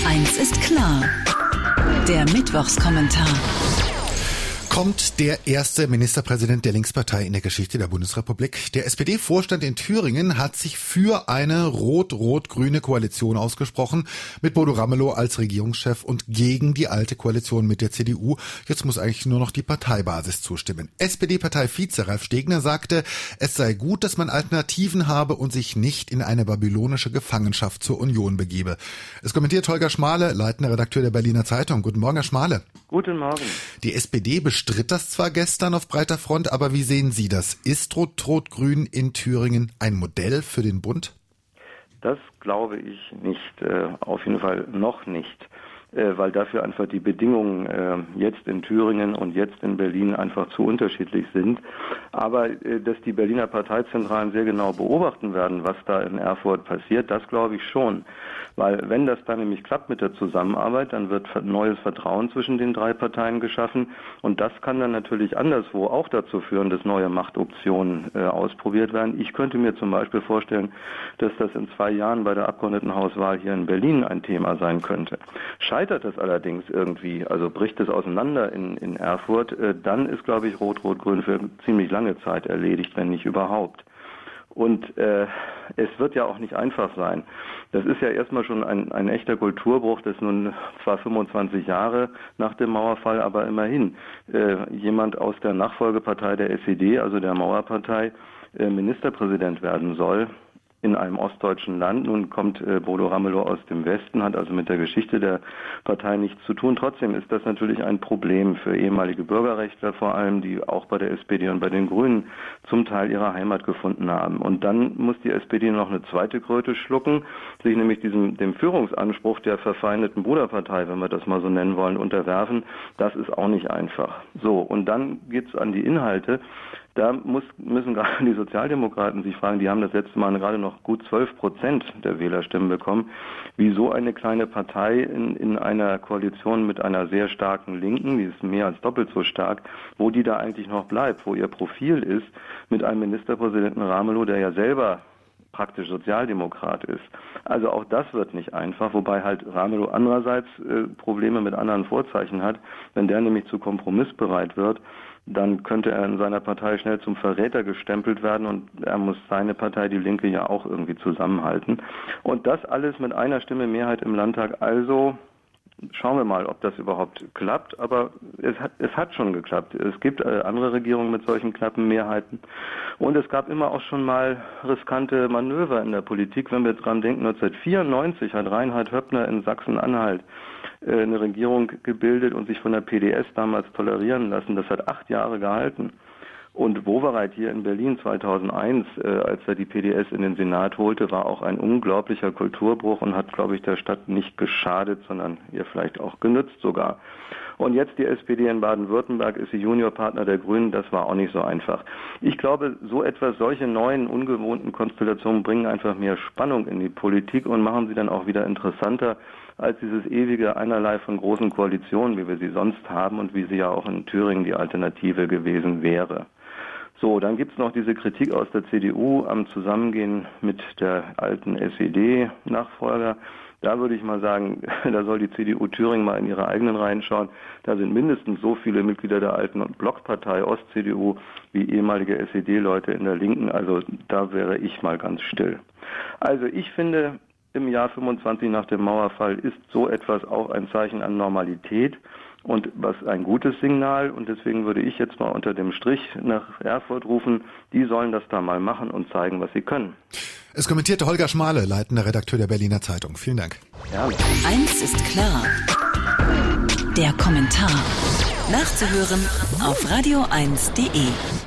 Eins ist klar. Der Mittwochskommentar. Kommt der erste Ministerpräsident der Linkspartei in der Geschichte der Bundesrepublik. Der SPD-Vorstand in Thüringen hat sich für eine rot-rot-grüne Koalition ausgesprochen, mit Bodo Ramelow als Regierungschef und gegen die alte Koalition mit der CDU. Jetzt muss eigentlich nur noch die Parteibasis zustimmen. SPD-Parteivize Ralf Stegner sagte, es sei gut, dass man Alternativen habe und sich nicht in eine babylonische Gefangenschaft zur Union begebe. Es kommentiert Holger Schmale, leitender Redakteur der Berliner Zeitung. Guten Morgen, Herr Schmale. Guten Morgen. Die SPD bestritt das zwar gestern auf breiter Front, aber wie sehen Sie das? Ist Rot-Rot-Grün in Thüringen ein Modell für den Bund? Das glaube ich nicht, auf jeden Fall noch nicht, weil dafür einfach die Bedingungen jetzt in Thüringen und jetzt in Berlin einfach zu unterschiedlich sind. Aber dass die Berliner Parteizentralen sehr genau beobachten werden, was da in Erfurt passiert, das glaube ich schon. Weil wenn das dann nämlich klappt mit der Zusammenarbeit, dann wird neues Vertrauen zwischen den drei Parteien geschaffen und das kann dann natürlich anderswo auch dazu führen, dass neue Machtoptionen ausprobiert werden. Ich könnte mir zum Beispiel vorstellen, dass das in 2 Jahren bei der Abgeordnetenhauswahl hier in Berlin ein Thema sein könnte. Scheitert das allerdings irgendwie, also bricht es auseinander in Erfurt, dann ist, glaube ich, Rot-Rot-Grün für ziemlich lange Zeit erledigt, wenn nicht überhaupt. Und es wird ja auch nicht einfach sein. Das ist ja erstmal schon ein echter Kulturbruch, das nun zwar 25 Jahre nach dem Mauerfall, aber immerhin jemand aus der Nachfolgepartei der SED, also der Mauerpartei, Ministerpräsident werden soll in einem ostdeutschen Land. Nun kommt Bodo Ramelow aus dem Westen, hat also mit der Geschichte der Partei nichts zu tun. Trotzdem ist das natürlich ein Problem für ehemalige Bürgerrechtler vor allem, die auch bei der SPD und bei den Grünen zum Teil ihre Heimat gefunden haben. Und dann muss die SPD noch eine zweite Kröte schlucken, sich nämlich dem Führungsanspruch der verfeindeten Bruderpartei, wenn wir das mal so nennen wollen, unterwerfen. Das ist auch nicht einfach. So, und dann geht's an die Inhalte. Da müssen gerade die Sozialdemokraten sich fragen, die haben das letzte Mal gerade noch gut 12% der Wählerstimmen bekommen, wieso eine kleine Partei in einer Koalition mit einer sehr starken Linken, die ist mehr als doppelt so stark, wo die da eigentlich noch bleibt, wo ihr Profil ist, mit einem Ministerpräsidenten Ramelow, der ja selber praktisch Sozialdemokrat ist. Also auch das wird nicht einfach, wobei halt Ramelow andererseits Probleme mit anderen Vorzeichen hat. Wenn der nämlich zu kompromissbereit wird, dann könnte er in seiner Partei schnell zum Verräter gestempelt werden und er muss seine Partei, die Linke, ja auch irgendwie zusammenhalten. Und das alles mit einer Stimme Mehrheit im Landtag. Also schauen wir mal, ob das überhaupt klappt, aber es hat schon geklappt. Es gibt andere Regierungen mit solchen knappen Mehrheiten und es gab immer auch schon mal riskante Manöver in der Politik. Wenn wir dran denken, 1994 hat Reinhard Höppner in Sachsen-Anhalt eine Regierung gebildet und sich von der PDS damals tolerieren lassen. Das hat 8 Jahre gehalten. Und Wowereit hier in Berlin 2001, als er die PDS in den Senat holte, war auch ein unglaublicher Kulturbruch und hat, glaube ich, der Stadt nicht geschadet, sondern ihr vielleicht auch genützt sogar. Und jetzt die SPD in Baden-Württemberg ist die Juniorpartner der Grünen, das war auch nicht so einfach. Ich glaube, solche neuen, ungewohnten Konstellationen bringen einfach mehr Spannung in die Politik und machen sie dann auch wieder interessanter als dieses ewige Einerlei von großen Koalitionen, wie wir sie sonst haben und wie sie ja auch in Thüringen die Alternative gewesen wäre. So, dann gibt's noch diese Kritik aus der CDU am Zusammengehen mit der alten SED-Nachfolger. Da würde ich mal sagen, da soll die CDU Thüringen mal in ihre eigenen Reihen schauen. Da sind mindestens so viele Mitglieder der alten Blockpartei Ost-CDU wie ehemalige SED-Leute in der Linken. Also da wäre ich mal ganz still. Also ich finde, im Jahr 25 nach dem Mauerfall ist so etwas auch ein Zeichen an Normalität und was ein gutes Signal. Und deswegen würde ich jetzt mal unter dem Strich nach Erfurt rufen, die sollen das da mal machen und zeigen, was sie können. Es kommentierte Holger Schmale, leitender Redakteur der Berliner Zeitung. Vielen Dank. Ja. Eins ist klar. Der Kommentar. Nachzuhören auf radio1.de.